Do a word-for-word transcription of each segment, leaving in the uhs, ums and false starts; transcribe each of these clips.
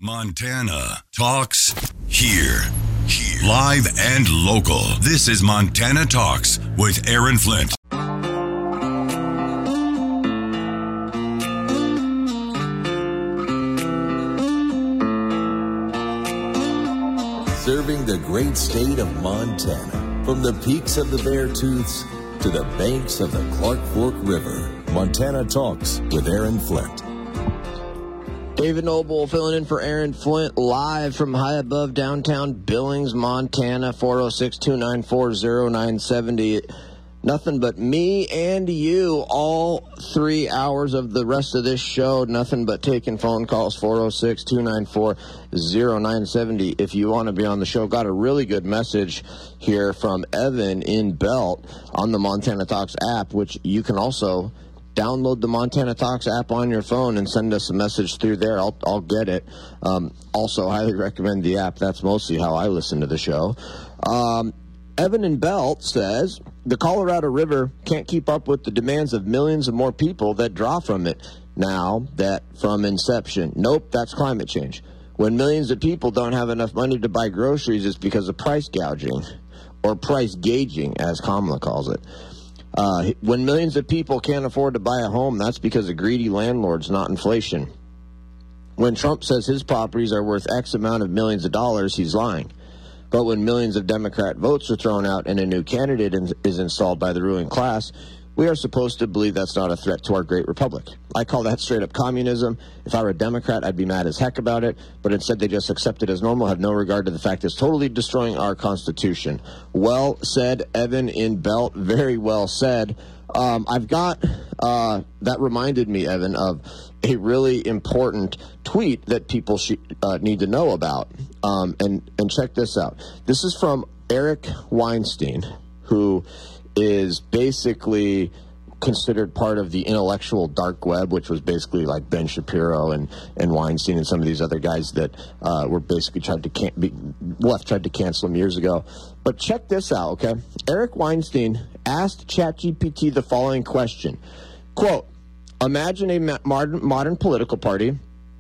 Montana Talks here. Here. Live and local. This is Montana Talks with Aaron Flint. Serving the great state of Montana. From the peaks of the Beartooths to the banks of the Clark Fork River. Montana Talks with Aaron Flint. David Noble filling in for Aaron Flint live from high above downtown Billings, Montana, four oh six, two nine four, oh nine seven oh. Nothing but me and you all three hours of the rest of this show. Nothing but taking phone calls, four oh six, two nine four, oh nine seven oh. If you want to be on the show, got a really good message here from Evan in Belt on the Montana Talks app, which you can also download the Montana Talks app on your phone and send us a message through there. I'll, I'll get it. Um, also, highly recommend the app. That's mostly how I listen to the show. Um, Evan in Belt says, the Colorado River can't keep up with the demands of millions of more people that draw from it now that from inception. Nope, that's climate change. When millions of people don't have enough money to buy groceries, it's because of price gouging, or price gauging, as Kamala calls it. Uh, when millions of people can't afford to buy a home, that's because of greedy landlords, not inflation. When Trump says his properties are worth X amount of millions of dollars, he's lying. But when millions of Democrat votes are thrown out and a new candidate in, is installed by the ruling class, we are supposed to believe that's not a threat to our great republic. I call that straight-up communism. If I were a Democrat, I'd be mad as heck about it, but instead they just accept it as normal, have no regard to the fact it's totally destroying our Constitution. Well said, Evan in Belt. Very well said. Um, I've got, uh, that reminded me, Evan, of a really important tweet that people sh- uh, need to know about. Um, and, and check this out. This is from Eric Weinstein, who is basically considered part of the intellectual dark web, which was basically like Ben Shapiro and, and Weinstein and some of these other guys that uh, were basically tried to can- be, left tried to cancel him years ago. But check this out, okay? Eric Weinstein asked ChatGPT the following question. Quote, imagine a ma- modern, modern political party.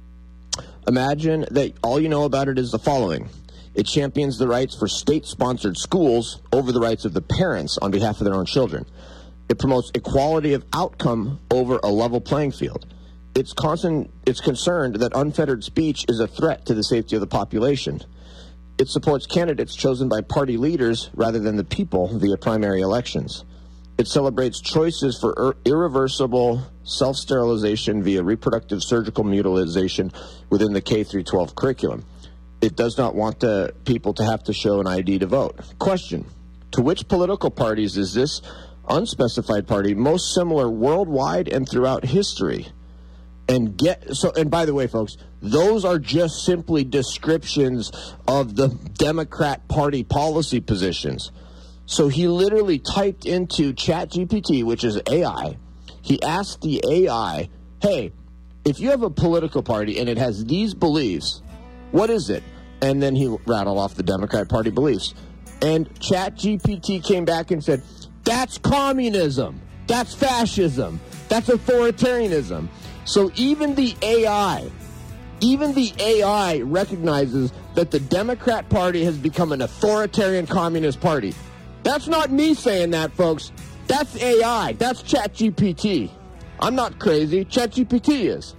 Imagine that all you know about it is the following. It champions the rights for state-sponsored schools over the rights of the parents on behalf of their own children. It promotes equality of outcome over a level playing field. It's, constant, it's concerned that unfettered speech is a threat to the safety of the population. It supports candidates chosen by party leaders rather than the people via primary elections. It celebrates choices for ir- irreversible self-sterilization via reproductive surgical mutilation within the K through twelve curriculum. It does not want the people to have to show an I D to vote. Question, to which political parties is this unspecified party most similar worldwide and throughout history? And get so. And by the way, folks, those are just simply descriptions of the Democrat Party policy positions. So he literally typed into ChatGPT, which is A I. He asked the A I, hey, if you have a political party and it has these beliefs, what is it? And then he rattled off the Democrat Party beliefs. And ChatGPT came back and said, that's communism. That's fascism. That's authoritarianism. So even the A I, even the A I recognizes that the Democrat Party has become an authoritarian communist party. That's not me saying that, folks. That's A I. That's ChatGPT. I'm not crazy. ChatGPT is.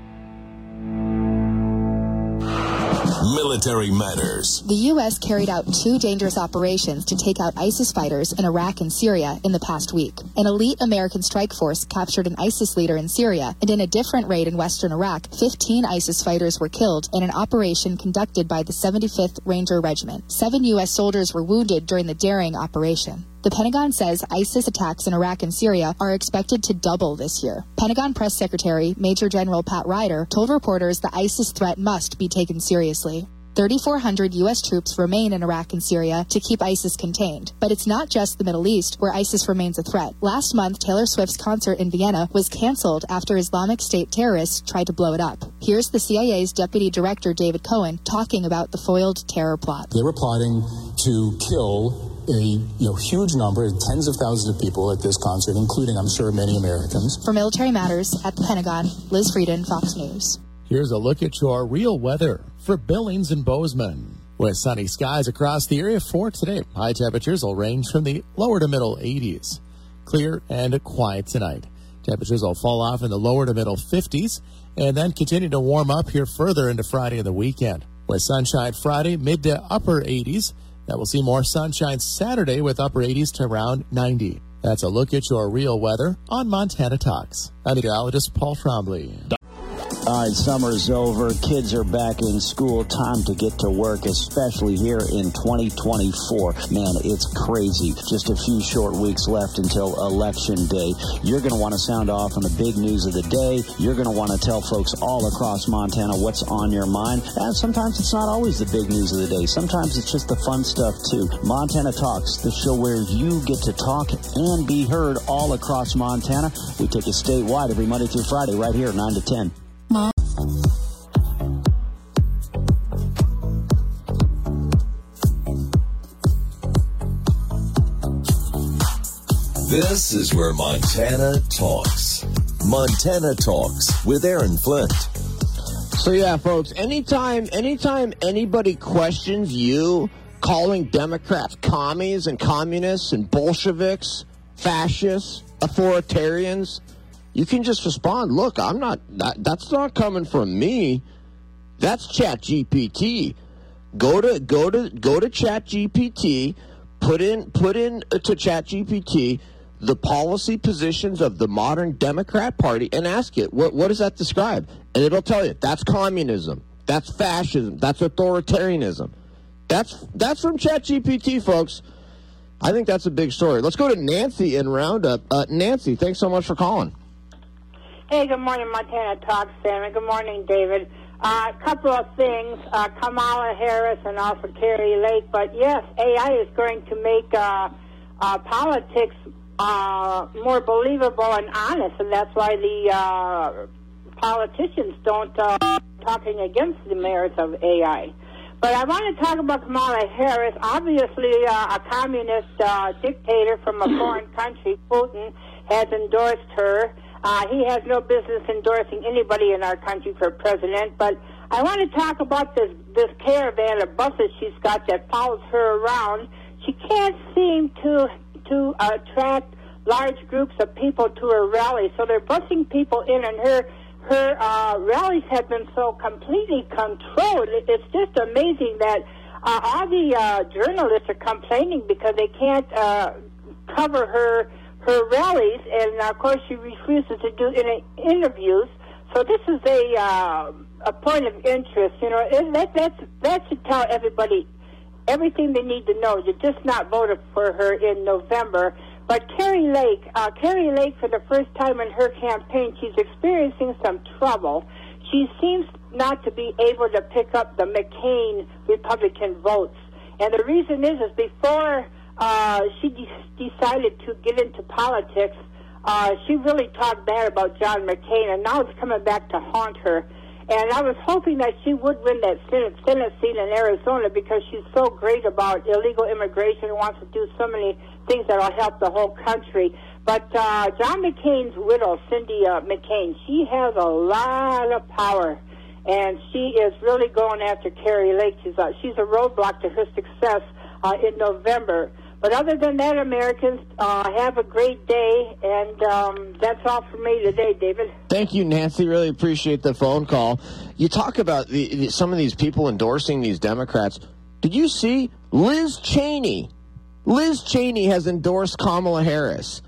Military Matters. The U S carried out two dangerous operations to take out ISIS fighters in Iraq and Syria in the past week. An elite American strike force captured an ISIS leader in Syria, and in a different raid in western Iraq, fifteen ISIS fighters were killed in an operation conducted by the seventy-fifth Ranger Regiment. Seven U S soldiers were wounded during the daring operation. The Pentagon says ISIS attacks in Iraq and Syria are expected to double this year. Pentagon Press Secretary Major General Pat Ryder told reporters the ISIS threat must be taken seriously. thirty-four hundred U S troops remain in Iraq and Syria to keep ISIS contained. But it's not just the Middle East where ISIS remains a threat. Last month, Taylor Swift's concert in Vienna was canceled after Islamic State terrorists tried to blow it up. Here's the C I A's Deputy Director David Cohen talking about the foiled terror plot. They were plotting to kill a you know, huge number, tens of thousands of people at this concert, including, I'm sure, many Americans. For Military Matters at the Pentagon, Liz Frieden, Fox News. Here's a look at your real weather for Billings and Bozeman. With sunny skies across the area for today, high temperatures will range from the lower to middle eighties. Clear and quiet tonight. Temperatures will fall off in the lower to middle fifties and then continue to warm up here further into Friday and the weekend. With sunshine Friday, mid to upper eighties. That will see more sunshine Saturday with upper eighties to around ninety. That's a look at your real weather on Montana Talks. I'm meteorologist Paul Trombley. All right, summer's over. Kids are back in school. Time to get to work, especially here in twenty twenty-four. Man, it's crazy. Just a few short weeks left until Election Day. You're going to want to sound off on the big news of the day. You're going to want to tell folks all across Montana what's on your mind. And sometimes it's not always the big news of the day. Sometimes it's just the fun stuff, too. Montana Talks, the show where you get to talk and be heard all across Montana. We take it statewide every Monday through Friday right here, nine to ten. Mom. This is where Montana talks. Montana Talks with Aaron Flint. So yeah, folks, anytime anytime anybody questions you calling Democrats commies and communists and Bolsheviks, fascists, authoritarians, you can just respond, look, I'm not, that, that's not coming from me. That's ChatGPT. Go to, go to, go to ChatGPT, put in, put in to ChatGPT the policy positions of the modern Democrat Party and ask it, what, what does that describe? And it'll tell you, that's communism. That's fascism. That's authoritarianism. That's, that's from ChatGPT, folks. I think that's a big story. Let's go to Nancy in Roundup. Uh, Nancy, thanks so much for calling. Hey, good morning, Montana Talks, Sam. Good morning, David. Uh, a couple of things, uh, Kamala Harris and also Kari Lake. But yes, A I is going to make uh, uh, politics uh, more believable and honest, and that's why the uh, politicians don't uh, talking against the merits of A I. But I want to talk about Kamala Harris. Obviously, uh, a communist uh, dictator from a foreign country, Putin, has endorsed her. Uh, he has no business endorsing anybody in our country for president, but I want to talk about this, this caravan of buses she's got that follows her around. She can't seem to to uh, attract large groups of people to her rallies, so they're busing people in, and her her uh, rallies have been so completely controlled. It's just amazing that uh, all the uh, journalists are complaining because they can't uh, cover her her rallies, and uh, of course she refuses to do any interviews. So this is a uh, a point of interest, you know. And that that's, that should tell everybody everything they need to know. You just not voted for her in November. But Kari Lake, uh, Kari Lake, for the first time in her campaign, she's experiencing some trouble. She seems not to be able to pick up the McCain Republican votes, and the reason is is before. Uh, she de- decided to get into politics. Uh, she really talked bad about John McCain, and now it's coming back to haunt her. And I was hoping that she would win that Senate, Senate seat in Arizona because she's so great about illegal immigration and wants to do so many things that will help the whole country. But uh, John McCain's widow, Cindy uh, McCain, she has a lot of power, and she is really going after Kari Lake. She's a, she's a roadblock to her success uh, in November. But other than that, Americans, uh, have a great day, and um, that's all for me today, David. Thank you, Nancy. Really appreciate the phone call. You talk about the, the, some of these people endorsing these Democrats. Did you see Liz Cheney? Liz Cheney has endorsed Kamala Harris.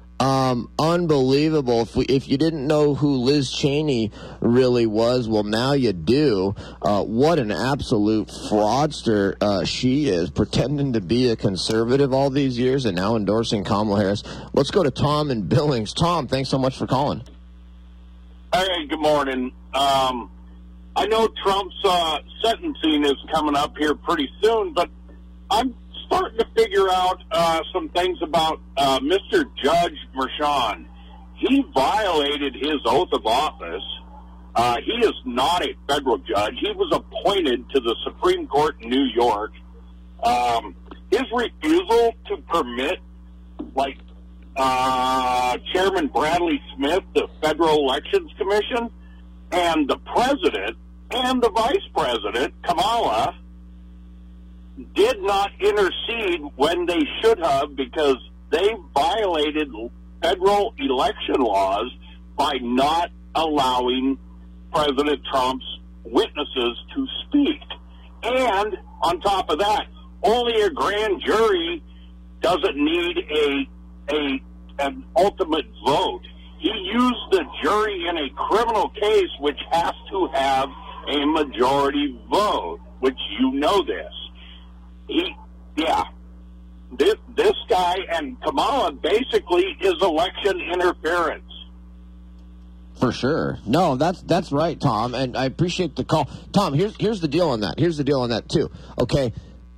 Um, unbelievable. If we, if you didn't know who Liz Cheney really was, well, now you do. Uh, what an absolute fraudster uh, she is, pretending to be a conservative all these years and now endorsing Kamala Harris. Let's go to Tom in Billings. Tom, thanks so much for calling. Hey, good morning. Um, I know Trump's uh, sentencing is coming up here pretty soon, but I'm starting to figure out uh, some things about uh, Mister Judge Merchan. He violated his oath of office. Uh, he is not a federal judge. He was appointed to the Supreme Court in New York. Um, his refusal to permit, like, uh, Chairman Bradley Smith, the Federal Elections Commission, And the president and the vice president, Kamala, did not intercede when they should have, because they violated federal election laws by not allowing President Trump's witnesses to speak. And on top of that, only a grand jury doesn't need a a an ultimate vote. He used the jury in a criminal case, which has to have a majority vote, which you know this. He, yeah, this this guy and Kamala basically is election interference. For sure. No, that's that's right, Tom, and I appreciate the call. Tom, here's here's the deal on that. Here's the deal on that too. Okay.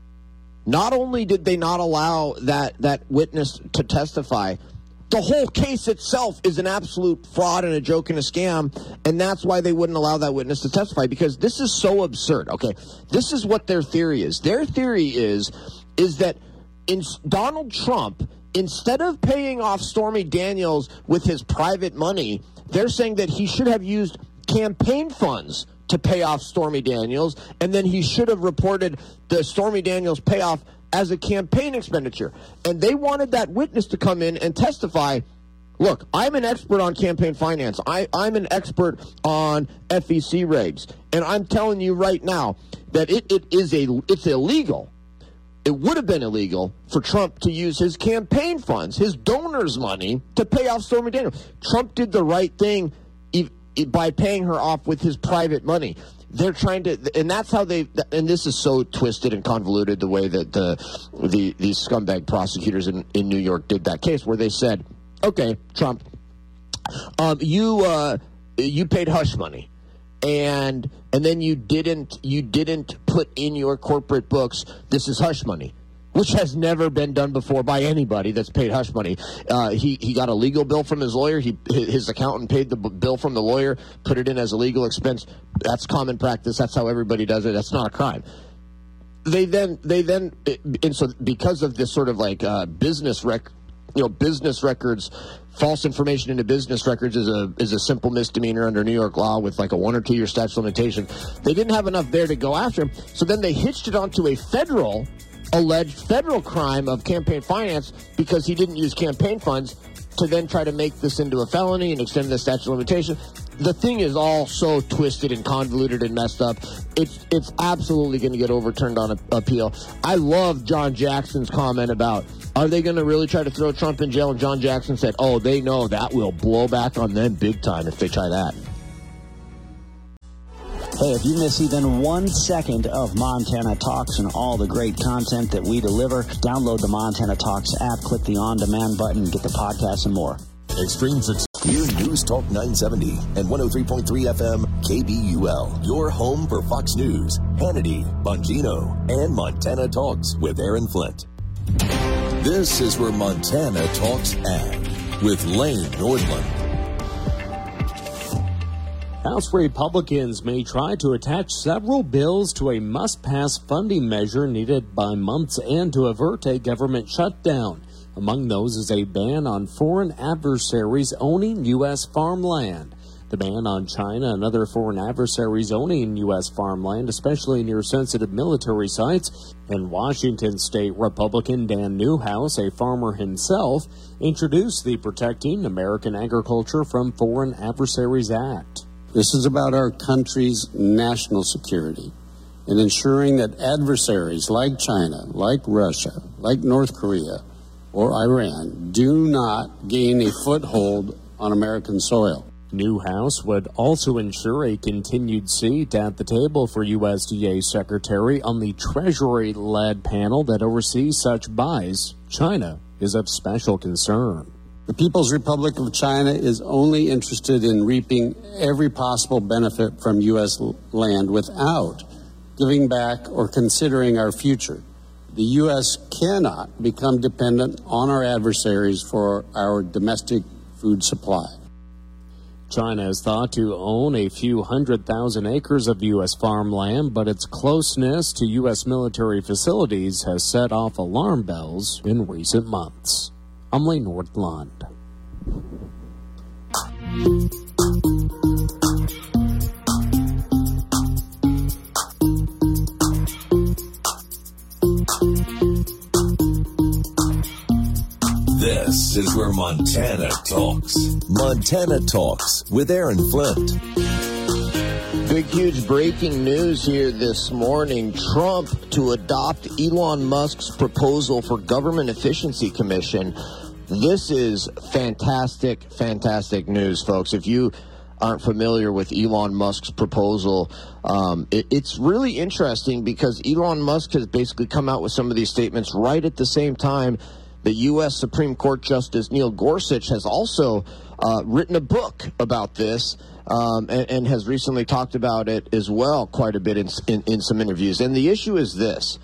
Not only did they not allow that that witness to testify, the whole case itself is an absolute fraud and a joke and a scam, and that's why they wouldn't allow that witness to testify, because this is so absurd. Okay, this is what their theory is. Their theory is is that in Donald Trump, instead of paying off Stormy Daniels with his private money, they're saying that he should have used campaign funds to pay off Stormy Daniels, and then he should have reported the Stormy Daniels payoff as a campaign expenditure. And they wanted that witness to come in and testify, look, I'm an expert on campaign finance. I, I'm an expert on F E C regs. And I'm telling you right now that it, it is a it's illegal. It would have been illegal for Trump to use his campaign funds, his donors' money, to pay off Stormy Daniels. Trump did the right thing by paying her off with his private money. They're trying to, and that's how they, and this is so twisted and convoluted, the way that the, the these scumbag prosecutors in, in New York did that case, where they said, okay, Trump, um, you uh, you paid hush money, and and then you didn't you didn't put in your corporate books, this is hush money, which has never been done before by anybody that's paid hush money. Uh, he, he got a legal bill from his lawyer. He His accountant paid the bill from the lawyer, put it in as a legal expense. That's common practice. That's how everybody does it. That's not a crime. They then, they then, and so because of this sort of like uh, business rec, you know, business records, false information into business records is a is a simple misdemeanor under New York law with like a one or two year statute of limitation. They didn't have enough there to go after him, so then they hitched it onto a federal. alleged federal crime of campaign finance because he didn't use campaign funds, to then try to make this into a felony and extend the statute of limitation. The thing is all so twisted and convoluted and messed up. It's it's absolutely going to get overturned on a, appeal. I love John Jackson's comment about, are they going to really try to throw Trump in jail? And John Jackson said, oh, they know that will blow back on them big time if they try that. Hey, if you miss even one second of Montana Talks and all the great content that we deliver, download the Montana Talks app, click the on-demand button, get the podcast and more. Extreme success. Here, News Talk nine seventy and one oh three point three F M K B U L. Your home for Fox News, Hannity, Bongino, and Montana Talks with Aaron Flint. This is where Montana Talks at with Lane Nordlund. House Republicans may try to attach several bills to a must-pass funding measure needed by month's end to avert a government shutdown. Among those is a ban on foreign adversaries owning U S farmland. The ban on China and other foreign adversaries owning U S farmland, especially near sensitive military sites. And Washington State Republican Dan Newhouse, a farmer himself, introduced the Protecting American Agriculture from Foreign Adversaries Act. This is about our country's national security and ensuring that adversaries like China, like Russia, like North Korea, or Iran do not gain a foothold on American soil. Newhouse would also ensure a continued seat at the table for U S D A Secretary on the Treasury-led panel that oversees such buys. China is of special concern. The People's Republic of China is only interested in reaping every possible benefit from U S land without giving back or considering our future. The U S cannot become dependent on our adversaries for our domestic food supply. China is thought to own a few hundred thousand acres of U S farmland, but its closeness to U S military facilities has set off alarm bells in recent months. I'm Lane Nordlund. This is where Montana talks. Montana Talks with Aaron Flint. Big, huge breaking news here this morning. Trump to adopt Elon Musk's proposal for Government Efficiency Commission. This is fantastic, fantastic news, folks. If you aren't familiar with Elon Musk's proposal, um, it, it's really interesting because Elon Musk has basically come out with some of these statements right at the same time the U S Supreme Court Justice Neil Gorsuch has also uh, written a book about this um, and, and has recently talked about it as well quite a bit in, in, in some interviews. And the issue is this.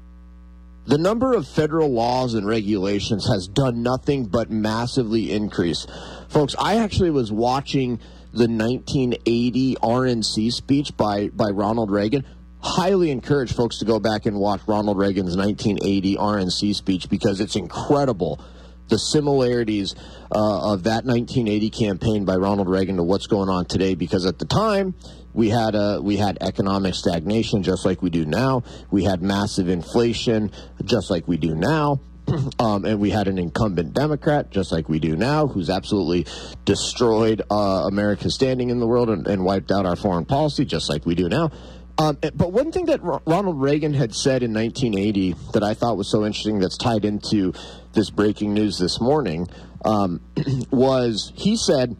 The number of federal laws and regulations has done nothing but massively increase. Folks, I actually was watching the nineteen eighty R N C speech by, by Ronald Reagan. Highly encourage folks to go back and watch Ronald Reagan's nineteen eighty R N C speech because it's incredible, the similarities uh, of that nineteen eighty campaign by Ronald Reagan to what's going on today. Because at the time, we had a, we had economic stagnation just like we do now. We had massive inflation just like we do now. Um, and we had an incumbent Democrat, just like we do now, who's absolutely destroyed uh, America's standing in the world and, and wiped out our foreign policy, just like we do now. Um, but one thing that R- Ronald Reagan had said in nineteen eighty that I thought was so interesting that's tied into this breaking news this morning um, was he said,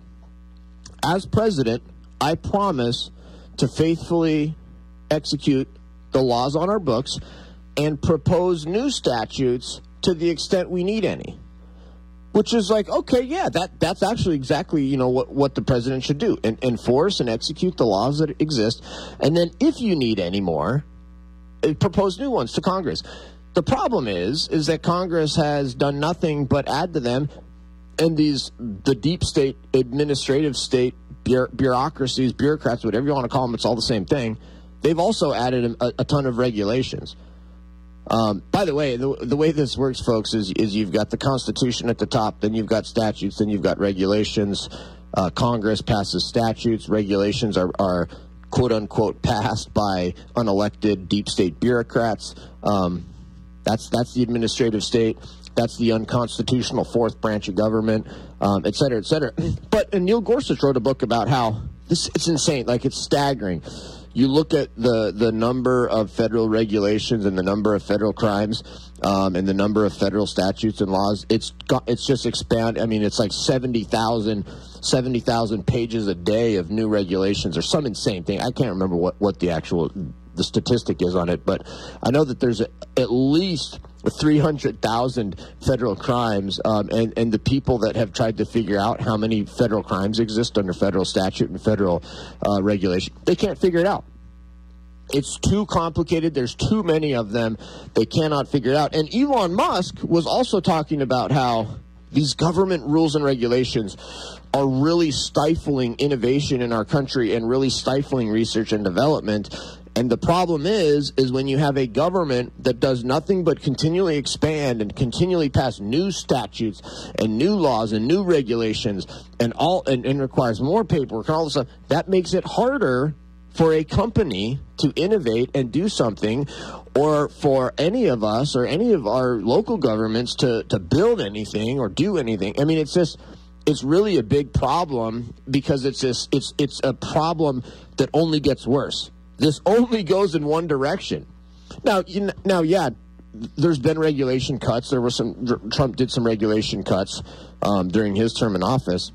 as president, I promise to faithfully execute the laws on our books and propose new statutes to the extent we need any. Which is like, okay, yeah, that that's actually exactly, you know, what, what the president should do. And enforce and execute the laws that exist. And then if you need any more, propose new ones to Congress. The problem is, is that Congress has done nothing but add to them. And these, the deep state, administrative state, bureaucracies, bureaucrats, whatever you want to call them, it's all the same thing. They've also added a, a ton of regulations. Um, by the way, the, the way this works, folks, is, is you've got the Constitution at the top, then you've got statutes, then you've got regulations. Uh, Congress passes statutes. Regulations are, are quote-unquote passed by unelected deep state bureaucrats. Um, that's that's the administrative state. That's the unconstitutional fourth branch of government, um, et cetera, et cetera. But and Neil Gorsuch wrote a book about how this it's insane, like it's staggering. You look at the, the number of federal regulations and the number of federal crimes um, and the number of federal statutes and laws. It's got, it's just expanded. I mean, it's like seventy thousand pages a day of new regulations or some insane thing. I can't remember what, what the actual the statistic is on it, but I know that there's a, at least three hundred thousand federal crimes, um, and, and the people that have tried to figure out how many federal crimes exist under federal statute and federal uh, regulation, they can't figure it out. It's too complicated. There's too many of them. They cannot figure it out. And Elon Musk was also talking about how these government rules and regulations are really stifling innovation in our country and really stifling research and development. And the problem is, is when you have a government that does nothing but continually expand and continually pass new statutes and new laws and new regulations and all and, and requires more paperwork and all this stuff, that makes it harder for a company to innovate and do something, or for any of us or any of our local governments to, to build anything or do anything. I mean, it's just, it's really a big problem because it's this, it's it's a problem that only gets worse. This only goes in one direction. Now, you know, now, yeah, there's been regulation cuts. There were some. Trump did some regulation cuts um, during his term in office,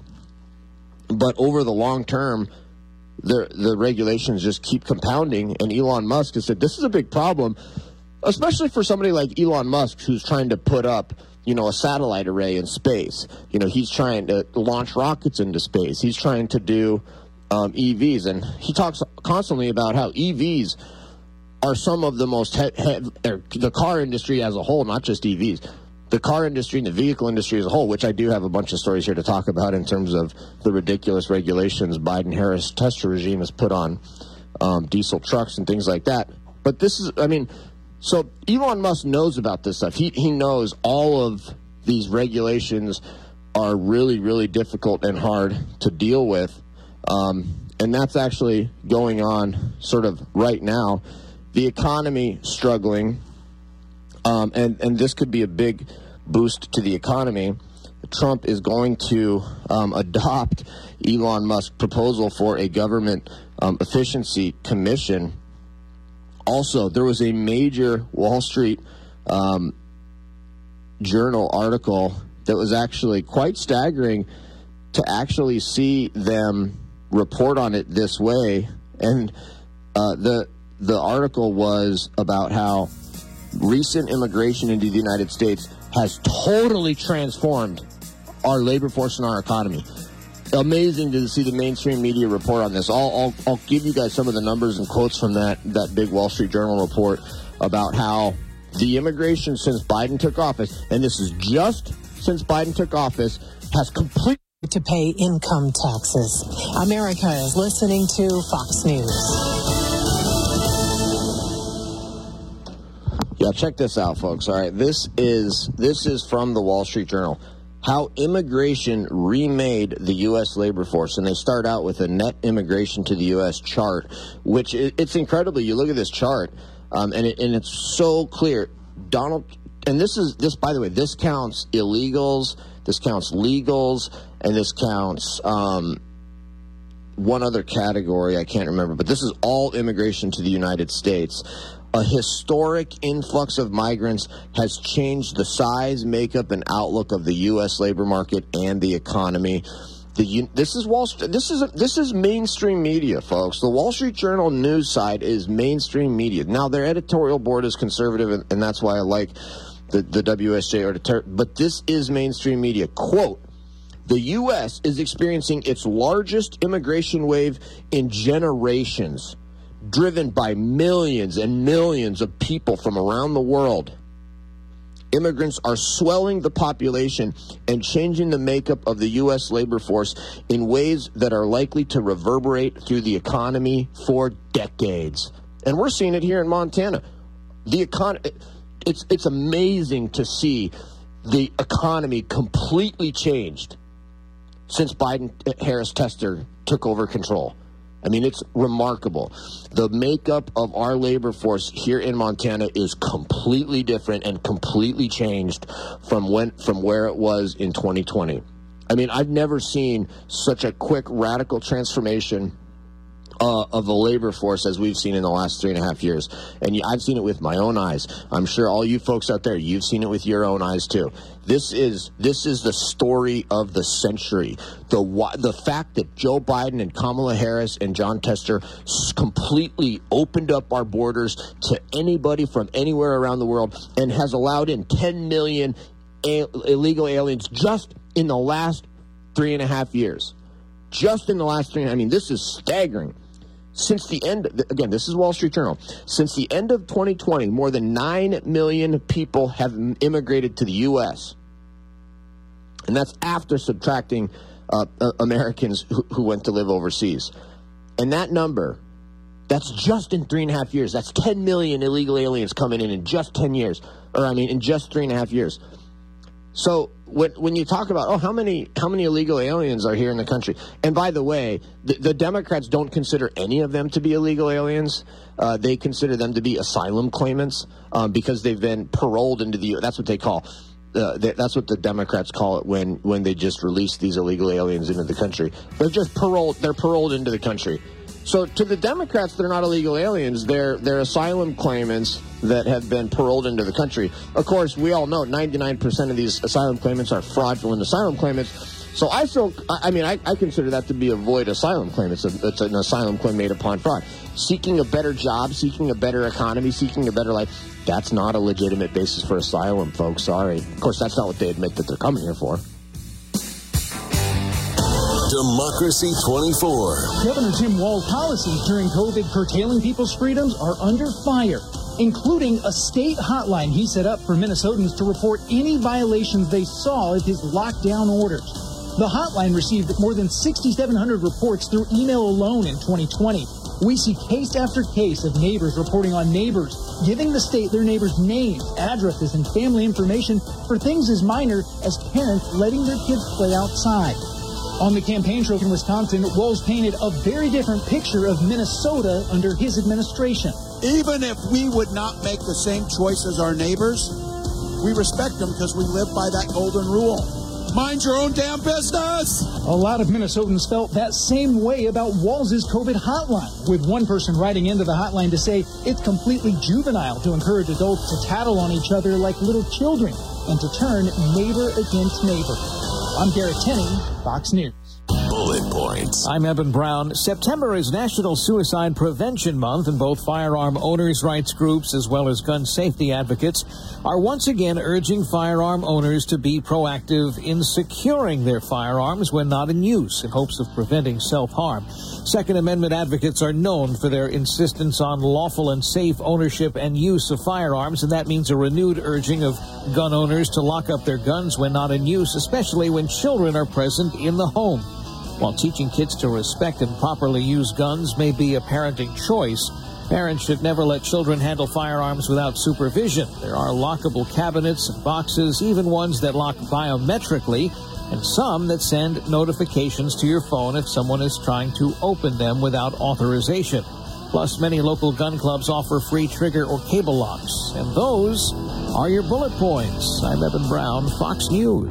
but over the long term, the the regulations just keep compounding. And Elon Musk has said this is a big problem, especially for somebody like Elon Musk who's trying to put up, you know, a satellite array in space. You know, he's trying to launch rockets into space. He's trying to do Um, E Vs, and he talks constantly about how E Vs are some of the most he- he- the car industry as a whole, not just E Vs, the car industry and the vehicle industry as a whole, which I do have a bunch of stories here to talk about in terms of the ridiculous regulations Biden-Harris test regime has put on um, diesel trucks and things like that. But this is, I mean, so Elon Musk knows about this stuff. He he knows all of these regulations are really, really difficult and hard to deal with. Um, and that's actually going on sort of right now. The economy struggling, um, and, and this could be a big boost to the economy. Trump is going to um, adopt Elon Musk's proposal for a government um, efficiency commission. Also, there was a major Wall Street um, Journal article that was actually quite staggering to actually see them report on it this way. And uh, the the article was about how recent immigration into the United States has totally transformed our labor force and our economy. Amazing to see the mainstream media report on this. I'll, I'll, I'll give you guys some of the numbers and quotes from that, that big Wall Street Journal report about how the immigration since Biden took office, and this is just since Biden took office, has completely to pay income taxes. America is listening to Fox News. Yeah, check this out, folks. All right, this is this is from the Wall Street Journal. How immigration remade the U S labor force, and they start out with a net immigration to the U S chart, which it, it's incredible. You look at this chart, um, and it, and it's so clear. Donald, and this is this by the way, this counts illegals, this counts legals, and this counts um, one other category I can't remember, but this is all immigration to the United States. A historic influx of migrants has changed the size, makeup, and outlook of the U S labor market and the economy. The, this is Wall Street. This is this is mainstream media, folks. The Wall Street Journal news side is mainstream media. Now, their editorial board is conservative, and, and that's why I like the, the W S J. Editor, but this is mainstream media. Quote, the U S is experiencing its largest immigration wave in generations, driven by millions and millions of people from around the world. Immigrants are swelling the population and changing the makeup of the U S labor force in ways that are likely to reverberate through the economy for decades. And we're seeing it here in Montana. The econ- it's, it's amazing to see the economy completely changed since Biden-Harris Tester took over control. I mean, it's remarkable. The makeup of our labor force here in Montana is completely different and completely changed from when from where it was in twenty twenty. I mean, I've never seen such a quick, radical transformation uh, of the labor force as we've seen in the last three and a half years. And I've seen it with my own eyes. I'm sure all you folks out there, you've seen it with your own eyes too. This is this is the story of the century. The the fact that Joe Biden and Kamala Harris and John Tester completely opened up our borders to anybody from anywhere around the world and has allowed in ten million a- illegal aliens just in the last three and a half years. Just in the last three, I mean, this is staggering. Since the end, again, this is Wall Street Journal. Since the end of twenty twenty, more than nine million people have immigrated to the U S And that's after subtracting uh, uh, Americans who, who went to live overseas. And that number, that's just in three and a half years. That's ten million illegal aliens coming in in just ten years. Or, I mean, in just three and a half years. So when when you talk about, oh, how many how many illegal aliens are here in the country? And by the way, the, the Democrats don't consider any of them to be illegal aliens. Uh, they consider them to be asylum claimants um, because they've been paroled into the, that's what they call, uh, they, that's what the Democrats call it when, when they just release these illegal aliens into the country. They're just paroled, they're paroled into the country. So to the Democrats, they're not illegal aliens. They're they're asylum claimants that have been paroled into the country. Of course, we all know ninety-nine percent of these asylum claimants are fraudulent asylum claimants. So I feel, I mean, I, I consider that to be a void asylum claim. It's, a, it's an asylum claim made upon fraud. Seeking a better job, seeking a better economy, seeking a better life, that's not a legitimate basis for asylum, folks. Sorry. Of course, that's not what they admit that they're coming here for. Democracy twenty-four. Governor Tim Walz's policies during COVID curtailing people's freedoms are under fire, including a state hotline he set up for Minnesotans to report any violations they saw of his lockdown orders. The hotline received more than six thousand seven hundred reports through email alone in twenty twenty. We see case after case of neighbors reporting on neighbors, giving the state their neighbors' names, addresses, and family information for things as minor as parents letting their kids play outside. On the campaign trail in Wisconsin, Walz painted a very different picture of Minnesota under his administration. Even if we would not make the same choice as our neighbors, we respect them because we live by that golden rule. Mind your own damn business. A lot of Minnesotans felt that same way about Walz's COVID hotline, with one person writing into the hotline to say it's completely juvenile to encourage adults to tattle on each other like little children and to turn neighbor against neighbor. I'm Garrett Tenney, Fox News. Bullet points. I'm Evan Brown. September is National Suicide Prevention Month, and both firearm owners' rights groups as well as gun safety advocates are once again urging firearm owners to be proactive in securing their firearms when not in use in hopes of preventing self-harm. Second Amendment advocates are known for their insistence on lawful and safe ownership and use of firearms, and that means a renewed urging of gun owners to lock up their guns when not in use, especially when children are present in the home. While teaching kids to respect and properly use guns may be a parenting choice, parents should never let children handle firearms without supervision. There are lockable cabinets and boxes, even ones that lock biometrically, and some that send notifications to your phone if someone is trying to open them without authorization. Plus, many local gun clubs offer free trigger or cable locks. And those are your bullet points. I'm Evan Brown, Fox News.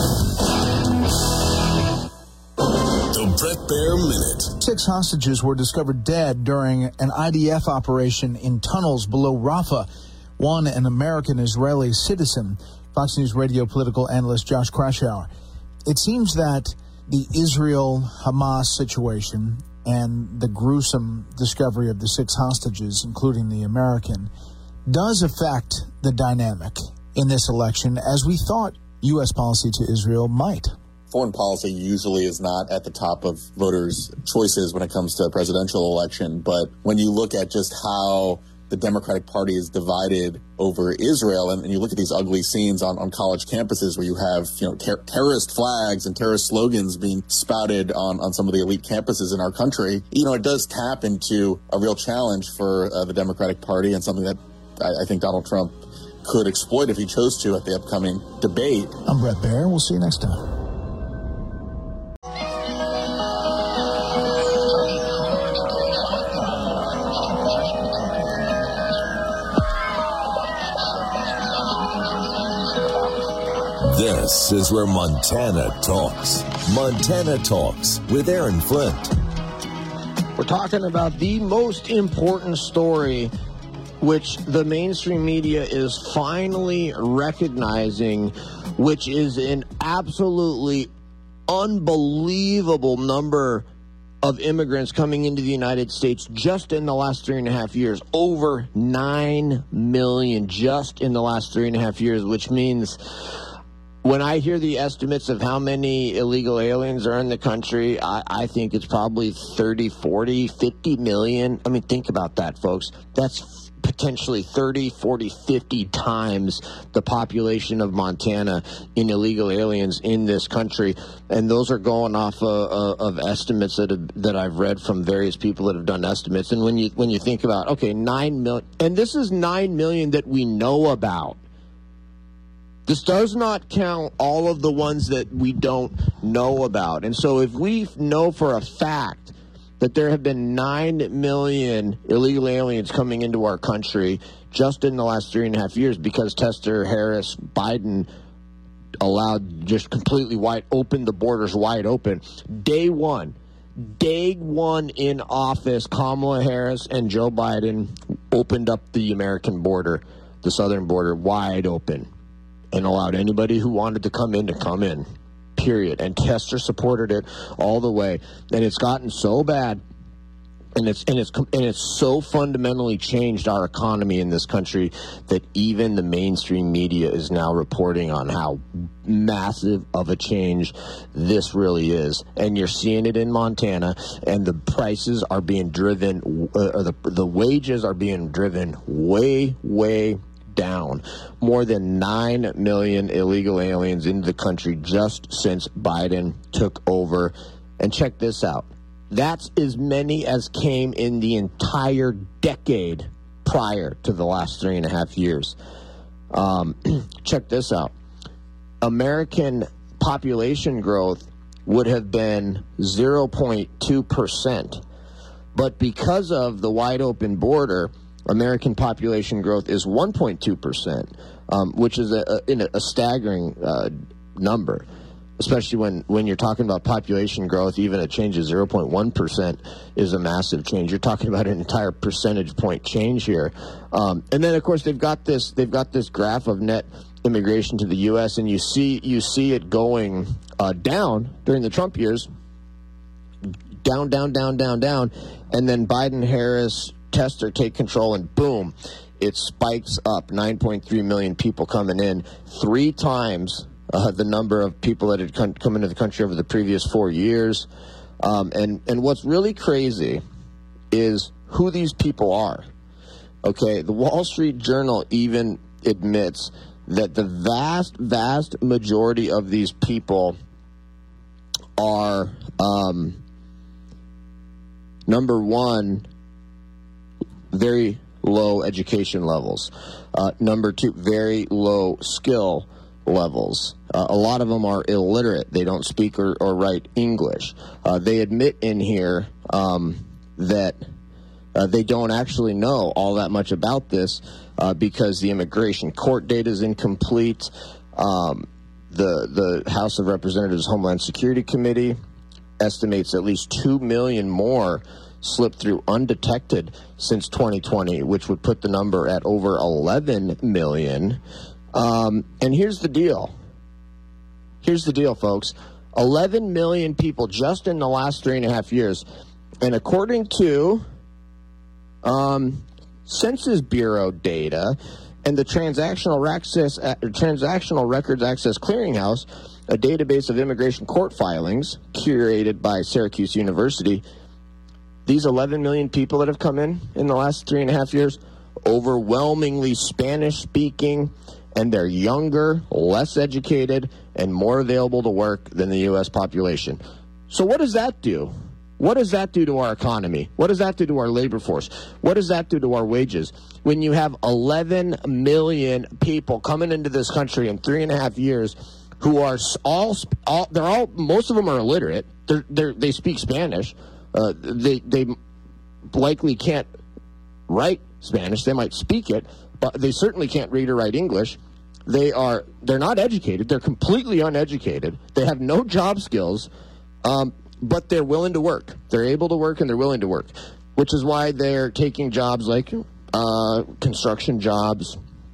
The Bret Baier Minute. Six hostages were discovered dead during an I D F operation in tunnels below Rafah. One, an American-Israeli citizen. Fox News radio political analyst Josh Kraushaar. It seems that the Israel-Hamas situation and the gruesome discovery of the six hostages, including the American, does affect the dynamic in this election, as we thought U S policy to Israel might. Foreign policy usually is not at the top of voters' choices when it comes to a presidential election. But when you look at just how the Democratic Party is divided over Israel, and, and you look at these ugly scenes on, on college campuses where you have, you know, ter- terrorist flags and terrorist slogans being spouted on, on some of the elite campuses in our country, you know, it does tap into a real challenge for uh, the Democratic Party, and something that I, I think Donald Trump could exploit if he chose to at the upcoming debate. I'm Bret Baier. We'll see you next time. This is where Montana talks. Montana Talks with Aaron Flint. We're talking about the most important story, which the mainstream media is finally recognizing, which is an absolutely unbelievable number of immigrants coming into the United States just in the last three and a half years. Over nine million just in the last three and a half years, which means when I hear the estimates of how many illegal aliens are in the country, I, I think it's probably thirty, forty, fifty million. I mean, think about that, folks. That's potentially thirty, forty, fifty times the population of Montana in illegal aliens in this country. And those are going off uh, of estimates that have, that I've read from various people that have done estimates. And when you when you think about, okay, nine million, and this is nine million that we know about. This does not count all of the ones that we don't know about. And so if we know for a fact that there have been nine million illegal aliens coming into our country just in the last three and a half years because Tester, Harris, Biden allowed just completely wide open, the borders wide open. Day one, day one in office, Kamala Harris and Joe Biden opened up the American border, the southern border, wide open, and allowed anybody who wanted to come in to come in, period. And Tester supported it all the way. And it's gotten so bad, and it's and it's and it's so fundamentally changed our economy in this country that even the mainstream media is now reporting on how massive of a change this really is. And you're seeing it in Montana, and the prices are being driven, uh, or the the wages are being driven way, way down. More than nine million illegal aliens into the country just since Biden took over. And check this out. That's as many as came in the entire decade prior to the last three and a half years. Um, check this out. American population growth would have been zero point two percent. But because of the wide open border, American population growth is one point two percent, um, which is a, a, a staggering uh, number. especially when, when you're talking about population growth, even a change of zero point one percent is a massive change. You're talking about an entire percentage point change here. Um, and then, of course, they've got this they've got this graph of net immigration to the U S, and you see you see it going uh, down during the Trump years, down, down, down, down, down, and then Biden, Harris, Tester take control, and boom, it spikes up. nine point three million people coming in, three times uh, the number of people that had come, come into the country over the previous four years. Um, and, and what's really crazy is who these people are. Okay, the Wall Street Journal even admits that the vast, vast majority of these people are, um, number one, very low education levels. Uh, number two, very low skill levels. Uh, a lot of them are illiterate. They don't speak or, or write English. Uh, they admit in here um, that uh, they don't actually know all that much about this uh, because the immigration court data is incomplete. Um, the, the House of Representatives Homeland Security Committee estimates at least two million more slipped through undetected since twenty twenty, which would put the number at over eleven million. Um, and here's the deal. Here's the deal, folks. eleven million people just in the last three and a half years. And according to um, Census Bureau data and the Transactional, Access, uh, Transactional Records Access Clearinghouse, a database of immigration court filings curated by Syracuse University, these eleven million people that have come in in the last three and a half years, overwhelmingly Spanish-speaking, and they're younger, less educated, and more available to work than the U S population. So what does that do? What does that do to our economy? What does that do to our labor force? What does that do to our wages? When you have eleven million people coming into this country in three and a half years who are all, all they're all, most of them are illiterate. They're, they're, they speak Spanish. Uh, they they likely can't write Spanish. They might speak it, but they certainly can't read or write English. They are they're not educated. They're completely uneducated. They have no job skills, um, but they're willing to work. They're able to work and they're willing to work, which is why they're taking jobs like uh, construction jobs,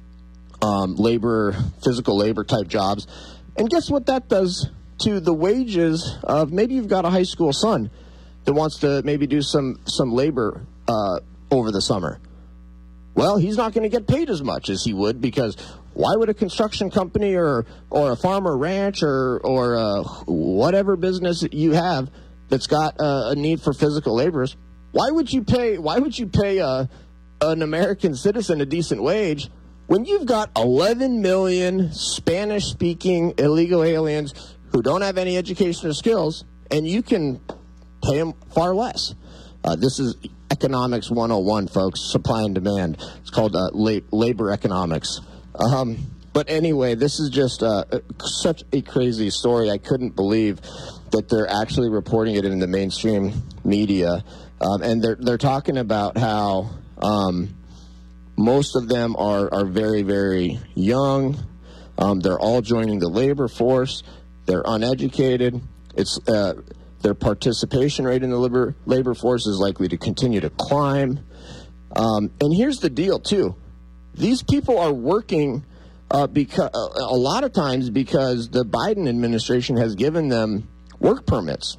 um, labor, physical labor type jobs. And guess what that does to the wages of maybe you've got a high school son that wants to maybe do some, some labor uh, over the summer. Well, he's not going to get paid as much as he would, because why would a construction company or or a farm or ranch or, or uh, whatever business you have that's got uh, a need for physical laborers, why would you pay, why would you pay a, an American citizen a decent wage when you've got eleven million Spanish-speaking illegal aliens who don't have any education or skills, and you can pay them far less? Uh, this is economics one oh one, folks, supply and demand. It's called uh, la- labor economics. Um, but anyway, this is just uh, such a crazy story. I couldn't believe that they're actually reporting it in the mainstream media. Um, and they're, they're talking about how um, most of them are, are very, very young. Um, they're all joining the labor force. They're uneducated. It's... Uh, Their participation rate in the labor, labor force is likely to continue to climb. Um, and here's the deal, too. These people are working uh, because, uh, a lot of times because the Biden administration has given them work permits.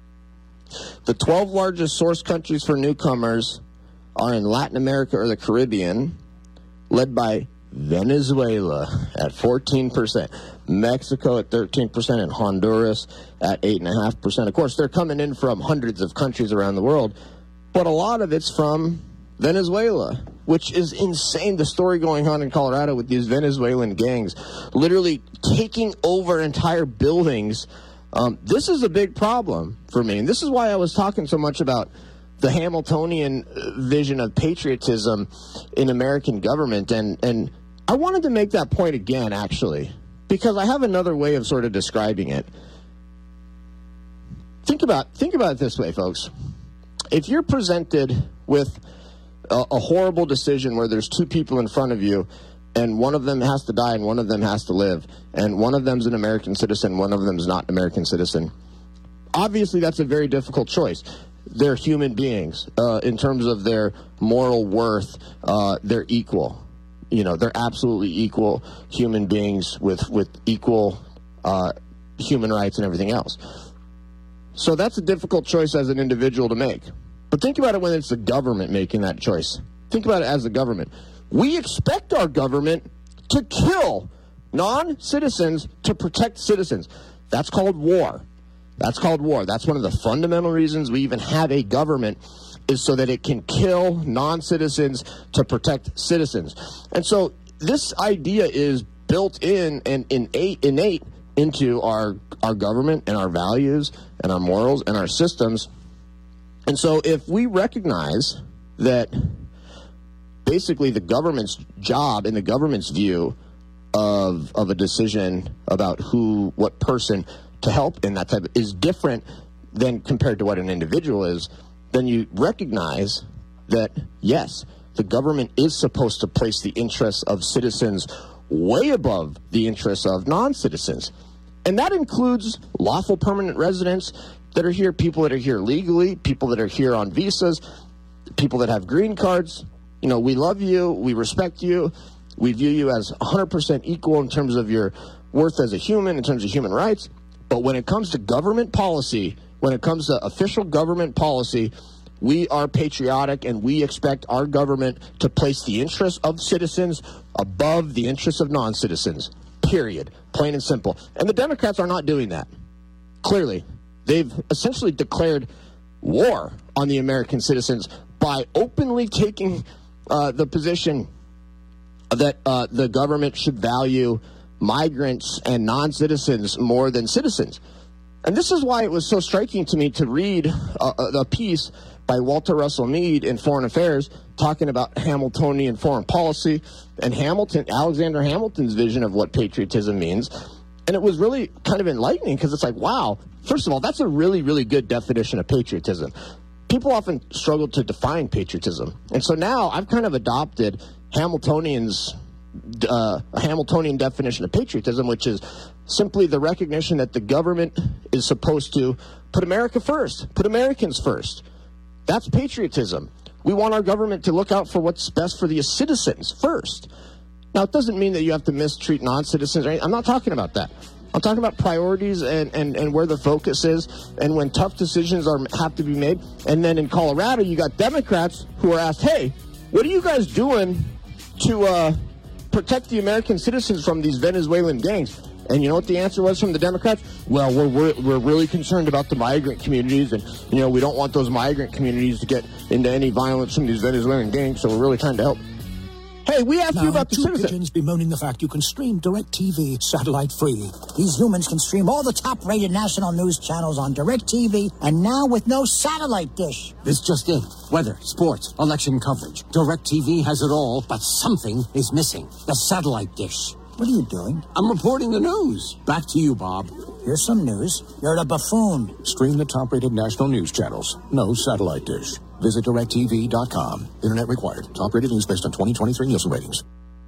The twelve largest source countries for newcomers are in Latin America or the Caribbean, led by Venezuela at fourteen percent, Mexico at thirteen percent, and Honduras at eight point five percent. Of course, they're coming in from hundreds of countries around the world, but a lot of it's from Venezuela, which is insane. The story going on in Colorado with these Venezuelan gangs literally taking over entire buildings. Um, this is a big problem for me, and this is why I was talking so much about the Hamiltonian vision of patriotism in American government. And, and I wanted to make that point again, actually, because I have another way of sort of describing it. Think about, think about it this way, folks. If you're presented with a, a horrible decision where there's two people in front of you and one of them has to die and one of them has to live, and one of them's an American citizen, one of them's not an American citizen. Obviously, that's a very difficult choice. They're human beings. Uh, in terms of their moral worth, uh, they're equal. You know, they're absolutely equal human beings with, with equal uh, human rights and everything else. So that's a difficult choice as an individual to make. But think about it when it's the government making that choice. Think about it as the government. We expect our government to kill non-citizens to protect citizens. That's called war. That's called war. That's one of the fundamental reasons we even have a government, is so that it can kill non-citizens to protect citizens. And so this idea is built in and innate, innate into our, our government and our values and our morals and our systems. And so if we recognize that basically the government's job and the government's view of, of a decision about who, what person to help in that type of, is different than compared to what an individual is, then you recognize that, yes, the government is supposed to place the interests of citizens way above the interests of non-citizens. And that includes lawful permanent residents that are here, people that are here legally, people that are here on visas, people that have green cards. You know, we love you, we respect you, we view you as one hundred percent equal in terms of your worth as a human, in terms of human rights. But when it comes to government policy, when it comes to official government policy, we are patriotic and we expect our government to place the interests of citizens above the interests of non-citizens, period, plain and simple. And the Democrats are not doing that, clearly. They've essentially declared war on the American citizens by openly taking uh, the position that uh, the government should value migrants and non-citizens more than citizens. And this is why it was so striking to me to read a, a piece by Walter Russell Mead in Foreign Affairs talking about Hamiltonian foreign policy and Hamilton, Alexander Hamilton's vision of what patriotism means. And it was really kind of enlightening because it's like, wow, first of all, that's a really, really good definition of patriotism. People often struggle to define patriotism. And so now I've kind of adopted Hamiltonian's uh, a Hamiltonian definition of patriotism, which is simply the recognition that the government is supposed to put America first, put Americans first. That's patriotism. We want our government to look out for what's best for the citizens first. Now, it doesn't mean that you have to mistreat non-citizens or anything. I'm not talking about that. I'm talking about priorities and, and, and where the focus is and when tough decisions are have to be made. And then in Colorado, you got Democrats who are asked, hey, what are you guys doing to uh, protect the American citizens from these Venezuelan gangs? And you know what the answer was from the Democrats? Well, we're, we're, we're really concerned about the migrant communities, and, you know, we don't want those migrant communities to get into any violence from these Venezuelan gangs, so we're really trying to help. Hey, we asked now, you about the two citizens. pigeons bemoaning the fact you can stream DirecTV satellite-free. These humans can stream all the top-rated national news channels on DirecTV, and now with no satellite dish. This just in. Weather, sports, election coverage. DirecTV has it all, but something is missing. The satellite dish. What are you doing? I'm reporting the news. Back to you, Bob. Here's some news. You're a buffoon. Stream the top-rated national news channels. No satellite dish. Visit direct T V dot com. Internet required. Top-rated news based on twenty twenty-three Nielsen ratings.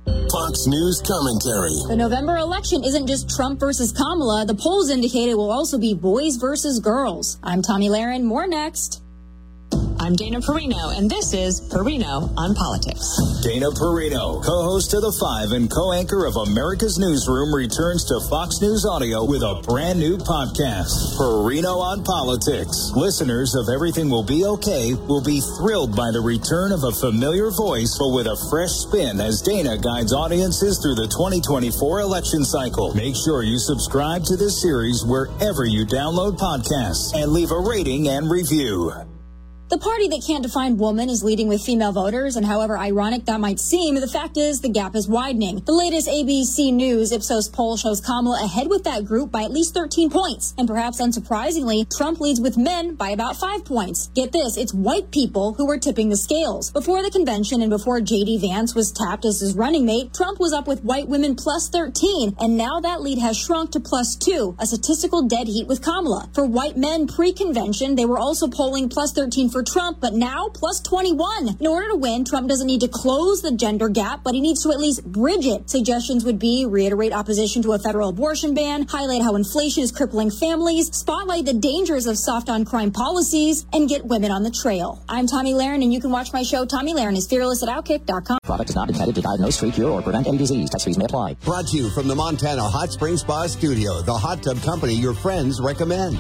Fox News commentary. The November election isn't just Trump versus Kamala. The polls indicate it will also be boys versus girls. I'm Tommy Lahren. More next. I'm Dana Perino, and this is Perino on Politics. Dana Perino, co-host of The Five and co-anchor of America's Newsroom, returns to Fox News Audio with a brand new podcast, Perino on Politics. Listeners of Everything Will Be Okay will be thrilled by the return of a familiar voice, but with a fresh spin as Dana guides audiences through the twenty twenty-four election cycle. Make sure you subscribe to this series wherever you download podcasts and leave a rating and review. The party that can't define woman is leading with female voters, and however ironic that might seem, the fact is the gap is widening. The latest A B C News Ipsos poll shows Kamala ahead with that group by at least thirteen points. And perhaps unsurprisingly, Trump leads with men by about five points. Get this, it's white people who are tipping the scales. Before the convention and before J D Vance was tapped as his running mate, Trump was up with white women plus thirteen, and now that lead has shrunk to plus two, a statistical dead heat with Kamala. For white men pre-convention, they were also polling plus thirteen for Trump, but now plus twenty-one. In order to win, Trump doesn't need to close the gender gap, but he needs to at least bridge it. Suggestions would be reiterate opposition to a federal abortion ban, highlight how inflation is crippling families, spotlight the dangers of soft on crime policies, and get women on the trail. I'm Tommy Lahren, and you can watch my show, Tommy Lahren is Fearless at Outkick dot com. Product is not intended to diagnose, treat, cure, or prevent any disease. Tax fees may apply. Brought to you from the Montana Hot Spring Spa Studio, the hot tub company your friends recommend.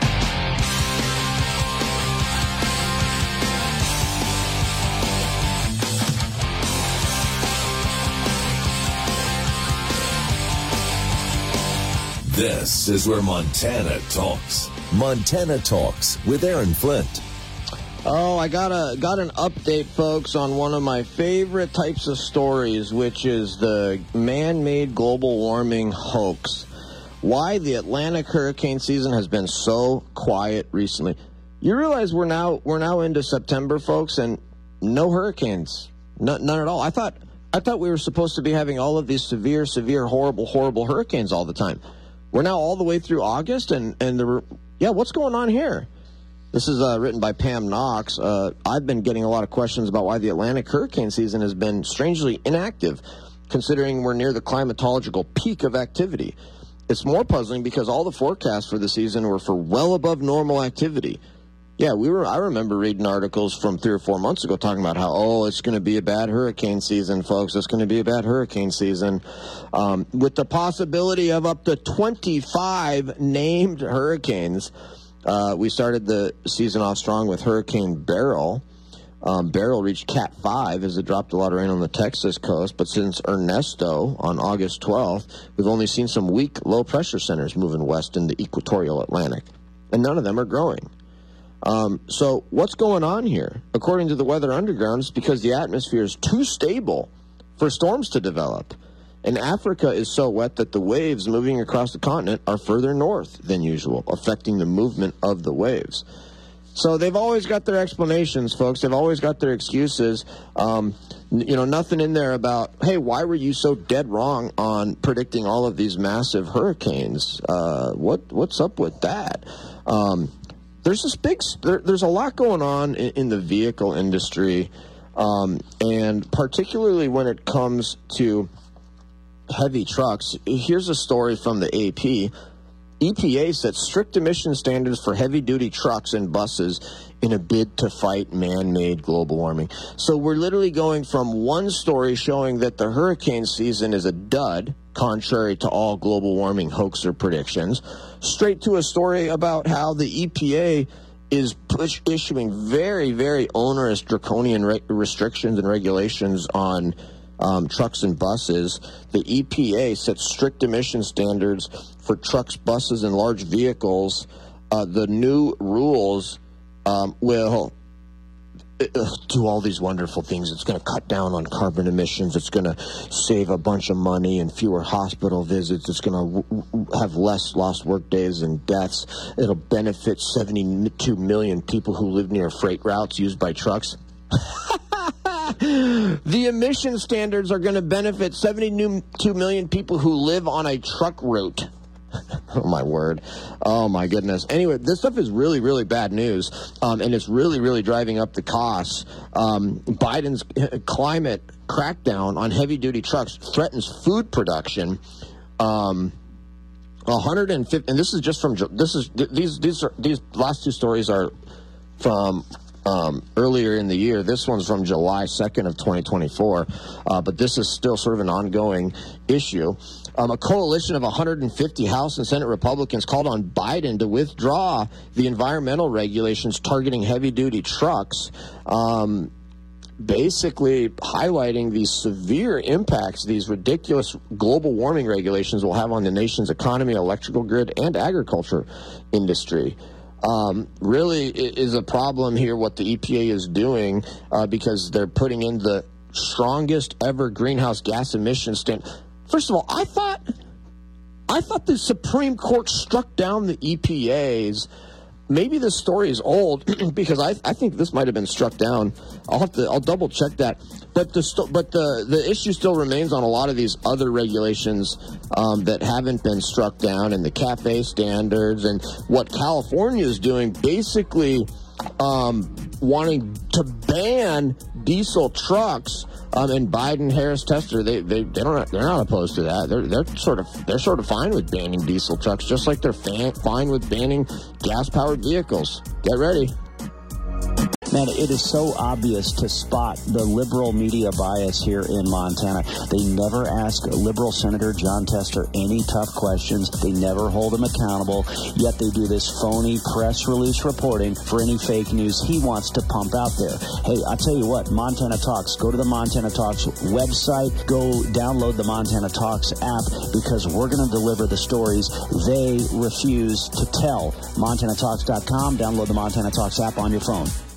This is where Montana talks. Montana Talks with Aaron Flint. Oh, I got a got an update, folks, on one of my favorite types of stories, which is the man-made global warming hoax. Why the Atlantic hurricane season has been so quiet recently. You realize we're now we're now into September, folks, and no hurricanes, none, none at all. I thought I thought we were supposed to be having all of these severe, severe, horrible, horrible hurricanes all the time. We're now all the way through August, and, and the, yeah, what's going on here? This is uh, written by Pam Knox. Uh, I've been getting a lot of questions about why the Atlantic hurricane season has been strangely inactive, considering we're near the climatological peak of activity. It's more puzzling because all the forecasts for the season were for well above normal activity. Yeah, we were. I remember reading articles from three or four months ago talking about how, oh, it's going to be a bad hurricane season, folks. It's going to be a bad hurricane season, um, with the possibility of up to twenty-five named hurricanes. Uh, we started the season off strong with Hurricane Beryl. Um, Beryl reached Cat five as it dropped a lot of rain on the Texas coast, but since Ernesto on August twelfth, we've only seen some weak low-pressure centers moving west in the equatorial Atlantic, and none of them are growing. Um, so what's going on here? According to the Weather Underground, it's because the atmosphere is too stable for storms to develop. And Africa is so wet that the waves moving across the continent are further north than usual, affecting the movement of the waves. So they've always got their explanations, folks. They've always got their excuses. Um, you know, nothing in there about, hey, why were you so dead wrong on predicting all of these massive hurricanes? Uh, what what's up with that? Um, There's this big, there, there's a lot going on in, in the vehicle industry, um, and particularly when it comes to heavy trucks. Here's a story from the A P. E P A sets strict emission standards for heavy-duty trucks and buses in a bid to fight man-made global warming. So we're literally going from one story showing that the hurricane season is a dud, contrary to all global warming hoaxer predictions, straight to a story about how the E P A is push, issuing very, very onerous draconian re- restrictions and regulations on um, trucks and buses. The E P A sets strict emission standards for trucks, buses, and large vehicles. Uh, the new rules um, will do all these wonderful things. It's going to cut down on carbon emissions. It's going to save a bunch of money and fewer hospital visits. It's going to w- w- have less lost work days and deaths. It'll benefit seventy-two million people who live near freight routes used by trucks. The emission standards are going to benefit seventy-two million people who live on a truck route. Oh, my word. Oh, my goodness. Anyway, this stuff is really, really bad news, um, and it's really, really driving up the costs. Um, Biden's climate crackdown on heavy-duty trucks threatens food production. Um, one hundred fifty, and this is just from, this is, these, these, are, these last two stories are from um, earlier in the year. This one's from July second of twenty twenty-four, uh, but this is still sort of an ongoing issue. Um, a coalition of one hundred fifty House and Senate Republicans called on Biden to withdraw the environmental regulations targeting heavy-duty trucks, um, basically highlighting the severe impacts these ridiculous global warming regulations will have on the nation's economy, electrical grid, and agriculture industry. Um, really is a problem here what the E P A is doing uh, because they're putting in the strongest ever greenhouse gas emission standard. First of all, I thought I thought the Supreme Court struck down the E P A's. Maybe this story is old because I I think this might have been struck down. I'll have to I'll double check that. But the sto- but the the issue still remains on a lot of these other regulations um, that haven't been struck down, and the CAFE standards, and what California is doing basically. Um, wanting to ban diesel trucks. Um, and Biden, Harris, Tester, they they they don't they're not opposed to that. They're they're sort of they're sort of fine with banning diesel trucks, just like they're fan, fine with banning gas-powered vehicles. Get ready. Man, it is so obvious to spot the liberal media bias here in Montana. They never ask liberal Senator Jon Tester any tough questions. They never hold him accountable, yet they do this phony press release reporting for any fake news he wants to pump out there. Hey, I'll tell you what, Montana Talks, go to the Montana Talks website, go download the Montana Talks app, because we're going to deliver the stories they refuse to tell. Montana Talks dot com, download the Montana Talks app on your phone.